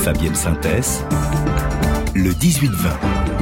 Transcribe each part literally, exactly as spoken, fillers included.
Fabienne Synthès, le dix-huit vingt.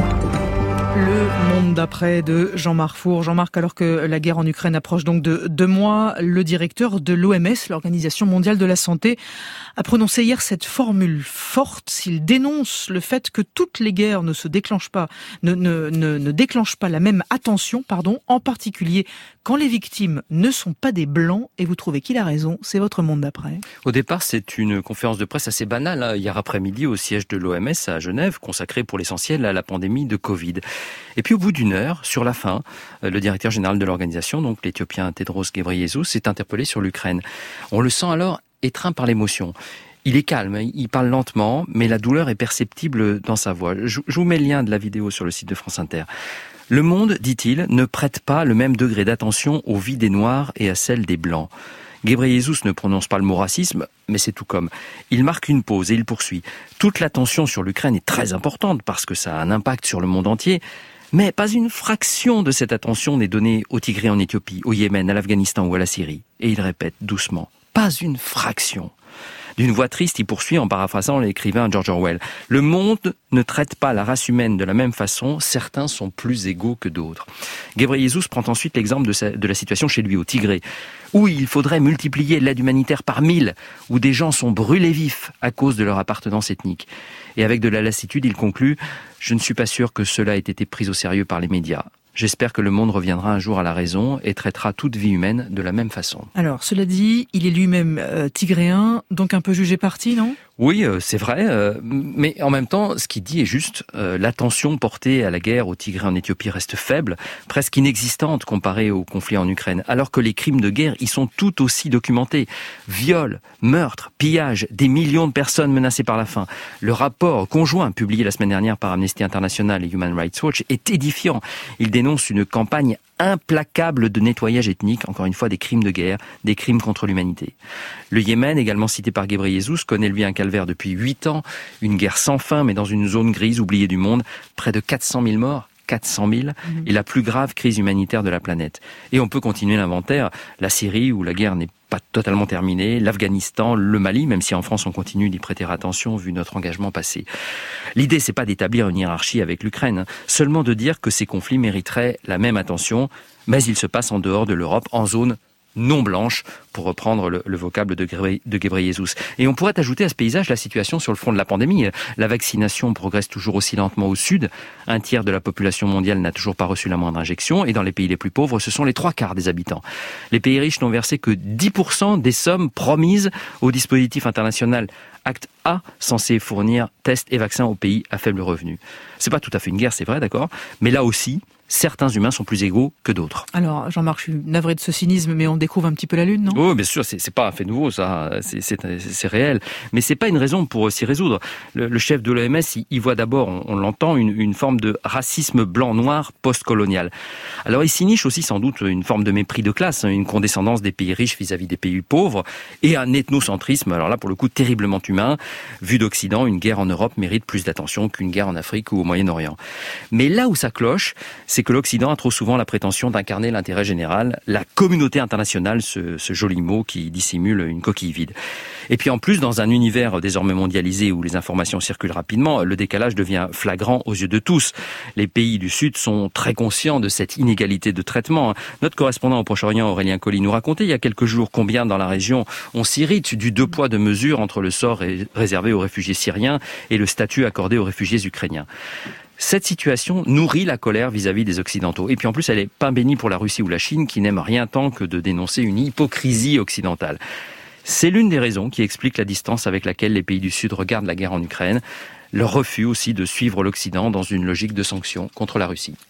Le monde d'après de Jean-Marc Four. Jean-Marc, alors que la guerre en Ukraine approche donc de deux mois, le directeur de l'O M S, l'Organisation mondiale de la santé, a prononcé hier cette formule forte. S'il dénonce le fait que toutes les guerres ne se déclenchent pas, ne, ne, ne, ne déclenchent pas la même attention, pardon, en particulier quand les victimes ne sont pas des blancs. Et vous trouvez qu'il a raison, c'est votre monde d'après. Au départ, c'est une conférence de presse assez banale, hein, hier après-midi au siège de l'O M S à Genève, consacrée pour l'essentiel à la pandémie de Covid. Et puis au bout d'une heure, sur la fin, le directeur général de l'organisation, donc l'Éthiopien Tedros Ghebreyesus, s'est interpellé sur l'Ukraine. On le sent alors étreint par l'émotion. Il est calme, il parle lentement, mais la douleur est perceptible dans sa voix. Je vous mets le lien de la vidéo sur le site de France Inter. Le monde, dit-il, ne prête pas le même degré d'attention aux vies des Noirs et à celles des Blancs. Ghebreyesus ne prononce pas le mot racisme, mais c'est tout comme. Il marque une pause et il poursuit. Toute l'attention sur l'Ukraine est très importante parce que ça a un impact sur le monde entier, mais pas une fraction de cette attention n'est donnée au Tigré en Éthiopie, au Yémen, à l'Afghanistan ou à la Syrie. Et il répète doucement, pas une fraction. D'une voix triste, il poursuit en paraphrasant l'écrivain George Orwell. Le monde ne traite pas la race humaine de la même façon, certains sont plus égaux que d'autres. Ghebreyesus prend ensuite l'exemple de, sa, de la situation chez lui, au Tigré, où il faudrait multiplier l'aide humanitaire par mille, où des gens sont brûlés vifs à cause de leur appartenance ethnique. Et avec de la lassitude, il conclut « Je ne suis pas sûr que cela ait été pris au sérieux par les médias. J'espère que le monde reviendra un jour à la raison et traitera toute vie humaine de la même façon. » Alors, cela dit, il est lui-même euh, tigréen, donc un peu jugé parti, non ? Oui, euh, c'est vrai, euh, mais en même temps, ce qu'il dit est juste. Euh, l'attention portée à la guerre au Tigré en Éthiopie reste faible, presque inexistante comparée au conflit en Ukraine, alors que les crimes de guerre y sont tout aussi documentés. Viols, meurtres, pillages, des millions de personnes menacées par la faim. Le rapport conjoint publié la semaine dernière par Amnesty International et Human Rights Watch est édifiant. Il dénonce une campagne implacable de nettoyage ethnique, encore une fois des crimes de guerre, des crimes contre l'humanité. Le Yémen, également cité par Ghebreyesus, connaît lui un calvaire depuis huit ans, une guerre sans fin mais dans une zone grise oubliée du monde, près de quatre cent mille morts, quatre cent mille, et la plus grave crise humanitaire de la planète. Et on peut continuer l'inventaire, la Syrie où la guerre n'est pas totalement terminée, l'Afghanistan, le Mali, même si en France on continue d'y prêter attention vu notre engagement passé. L'idée, c'est pas d'établir une hiérarchie avec l'Ukraine, seulement de dire que ces conflits mériteraient la même attention, mais ils se passent en dehors de l'Europe, en zone non blanche, pour reprendre le, le vocable de, Gebre, de Ghebreyesus. Et on pourrait ajouter à ce paysage la situation sur le front de la pandémie. La vaccination progresse toujours aussi lentement au sud. Un tiers de la population mondiale n'a toujours pas reçu la moindre injection. Et dans les pays les plus pauvres, ce sont les trois quarts des habitants. Les pays riches n'ont versé que dix pour cent des sommes promises au dispositif international Acte A, censé fournir tests et vaccins aux pays à faible revenu. C'est pas tout à fait une guerre, c'est vrai, d'accord, mais là aussi, certains humains sont plus égaux que d'autres. Alors, Jean-Marc, je suis navré de ce cynisme, mais on découvre un petit peu la Lune, non ? Oh, bien sûr, c'est, c'est pas un fait nouveau, ça, c'est, c'est, c'est réel. Mais c'est pas une raison pour s'y résoudre. Le, le chef de l'O M S, il, il voit d'abord, on, on l'entend, une, une forme de racisme blanc-noir post-colonial. Alors, il s'y niche aussi sans doute une forme de mépris de classe, une condescendance des pays riches vis-à-vis des pays pauvres, et un ethnocentrisme, alors là, pour le coup, terriblement humain. Vu d'Occident, une guerre en Europe mérite plus d'attention qu'une guerre en Afrique ou au Moyen-Orient. Mais là où ça cloche, c'est que l'Occident a trop souvent la prétention d'incarner l'intérêt général, la communauté internationale, ce, ce joli mot qui dissimule une coquille vide. Et puis en plus, dans un univers désormais mondialisé où les informations circulent rapidement, le décalage devient flagrant aux yeux de tous. Les pays du Sud sont très conscients de cette inégalité de traitement. Notre correspondant au Proche-Orient, Aurélien Colli, nous racontait il y a quelques jours combien dans la région on s'irrite du deux poids deux mesures entre le sort réservé aux réfugiés syriens et le statut accordé aux réfugiés ukrainiens. Cette situation nourrit la colère vis-à-vis des Occidentaux. Et puis en plus, elle est pas bénie pour la Russie ou la Chine qui n'aiment rien tant que de dénoncer une hypocrisie occidentale. C'est l'une des raisons qui explique la distance avec laquelle les pays du Sud regardent la guerre en Ukraine, leur refus aussi de suivre l'Occident dans une logique de sanctions contre la Russie.